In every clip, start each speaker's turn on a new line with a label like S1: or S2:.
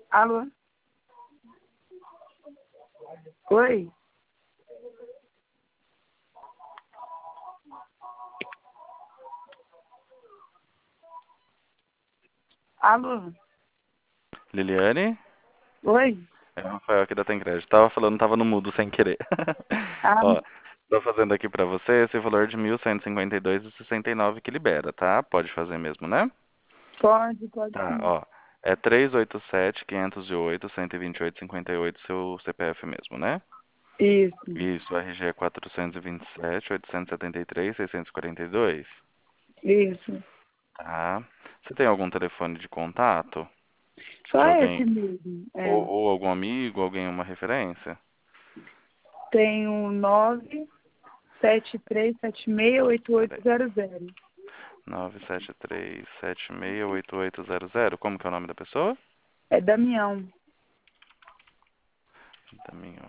S1: Alô? Oi? Alô?
S2: Liliane?
S1: Oi?
S2: É o Rafael aqui da Tem Crédito. Tava falando, tava no mudo sem querer.
S1: Ah,
S2: Ó, tô fazendo aqui pra você esse valor de 1.152,69 que libera, tá? Pode fazer mesmo, né?
S1: pode
S2: Tá,
S1: sim.
S2: ó. É 387-508-128,58 seu CPF mesmo, né?
S1: Isso,
S2: Isso, o RG é 427-873-642.
S1: isso.
S2: Tá. Você tem algum telefone de contato?
S1: Só
S2: De
S1: esse
S2: alguém?
S1: mesmo.
S2: Ou,
S1: É.
S2: ou algum amigo, alguém, uma referência?
S1: Tenho 973768800.
S2: 973768800. Como que é o nome da pessoa?
S1: É Damião.
S2: Damião.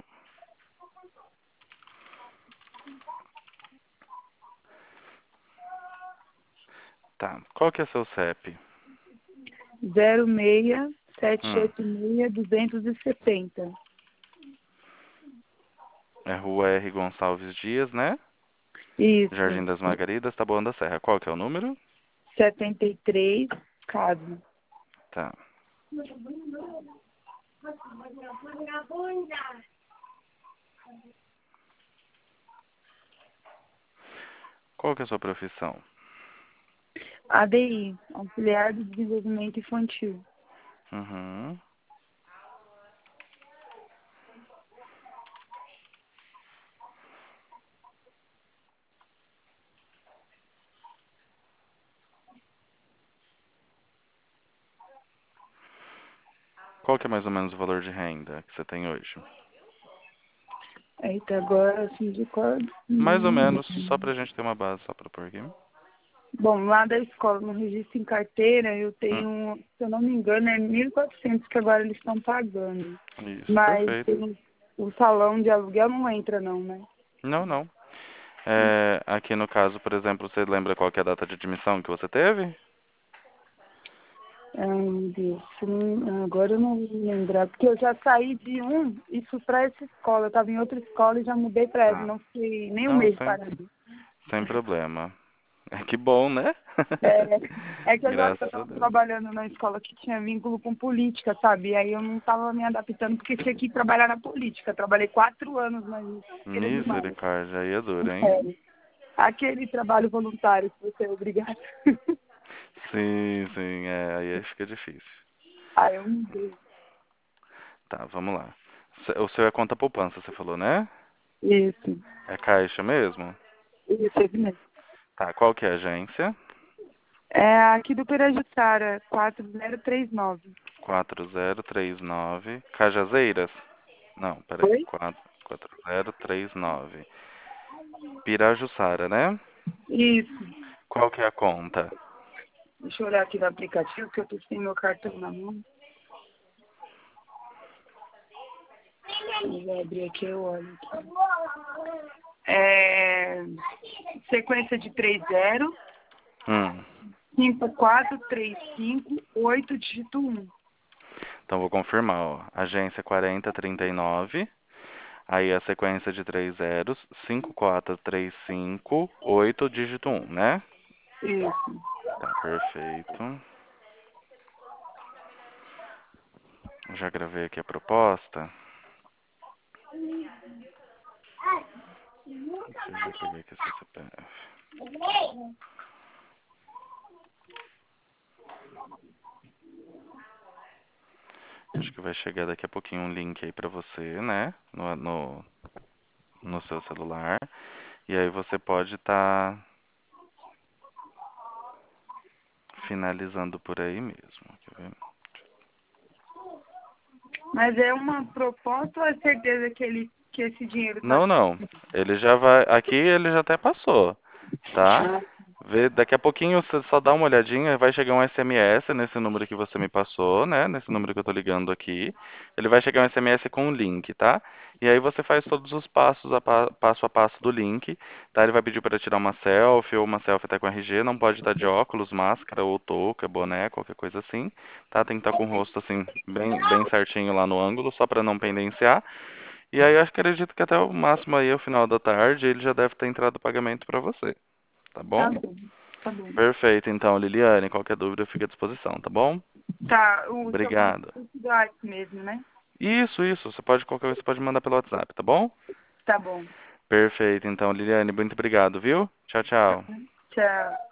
S2: Tá. Qual que é seu CEP?
S1: 06786
S2: Hum.
S1: 270.
S2: É Rua R. Gonçalves Dias, né?
S1: Isso.
S2: Jardim das Margaridas, Taboão da Serra. Qual que é o número?
S1: 73, caso.
S2: Tá. Qual que é a sua profissão?
S1: ADI, Auxiliar do Desenvolvimento Infantil.
S2: Uhum. Qual que é mais ou menos o valor de renda que você tem hoje?
S1: Eita, agora assim de cor.
S2: Mais ou menos, só pra gente ter uma base, só pra pôr aqui.
S1: Bom, lá da escola, no registro em carteira, eu
S2: Hum.
S1: tenho, se eu não me engano, é 1.400 que agora eles estão pagando.
S2: Isso,
S1: Mas
S2: perfeito.
S1: o salão de aluguel não entra não, né?
S2: Não, não. É, aqui no caso, por exemplo, você lembra qual que é a data de admissão que você teve?
S1: Ai, meu Deus, agora eu não vou lembrar, porque eu já saí de e fui para essa escola. Eu estava em outra escola e já mudei para essa,
S2: Tá.
S1: não fiquei nem um
S2: Não,
S1: mês
S2: sem,
S1: parado.
S2: sem problema. É que bom, né?
S1: É que eu já
S2: Graças a
S1: estava
S2: Deus.
S1: trabalhando na escola que tinha vínculo com política, sabe? E aí eu não estava me adaptando porque tinha que trabalhar na política. Trabalhei 4 anos, mas era demais.
S2: Misericórdia, aí é duro, hein?
S1: Sério. Aquele trabalho voluntário que você é obrigado.
S2: Sim, sim, aí fica difícil.
S1: Aí eu mudei.
S2: Tá, vamos lá. O seu é conta poupança, você falou, né?
S1: Isso.
S2: É caixa mesmo?
S1: Isso, esse mesmo.
S2: Tá, qual que é a agência?
S1: É aqui do Pirajussara, 4039.
S2: 4039. Cajazeiras? Não, peraí.
S1: Oi?
S2: 4039. Pirajussara, né?
S1: Isso.
S2: Qual que é a conta?
S1: Deixa eu olhar aqui no aplicativo, que eu tô sem meu cartão na mão. Eu vou abrir aqui, eu olho aqui. É... Sequência de 30,
S2: Hum,
S1: 5435 8, dígito 1.
S2: então vou confirmar, ó. Agência 4039. Aí a sequência de 3 zeros. 5435 8, dígito 1, né?
S1: Isso.
S2: Tá, perfeito. Já gravei aqui a proposta. Deixa eu já pegar aqui seu CPF. Acho que vai chegar daqui a pouquinho um link aí pra você, né? No seu celular. E aí você pode estar finalizando por aí mesmo. Quer ver?
S1: Mas é uma proposta ou é certeza que esse dinheiro tá...
S2: Não, não. Ele já vai. Aqui ele já até passou, tá? Vê, daqui a pouquinho você só dá uma olhadinha, vai chegar um SMS nesse número que você me passou, né? Nesse número que eu tô ligando aqui. Ele vai chegar um SMS com um link, tá? E aí você faz todos os passos, passo a passo do link, tá? Ele vai pedir para tirar uma selfie ou uma selfie até com RG, não pode estar de óculos, máscara ou touca, boné, qualquer coisa assim, tá? Tem que estar com o rosto assim bem certinho lá no ângulo, só para não pendenciar. E aí eu acredito que até o máximo aí, ao final da tarde, ele já deve ter entrado o pagamento para você, tá
S1: Tá
S2: bom?
S1: bom, tá bom.
S2: Perfeito, então, Liliane, qualquer dúvida fica à disposição, tá bom?
S1: Tá, o seu
S2: Obrigado.
S1: contato mesmo, né?
S2: Isso, você pode qualquer coisa, você pode mandar pelo WhatsApp, tá bom?
S1: Tá bom.
S2: Perfeito, então, Liliane, muito obrigado, viu? Tchau, tchau.
S1: Tchau.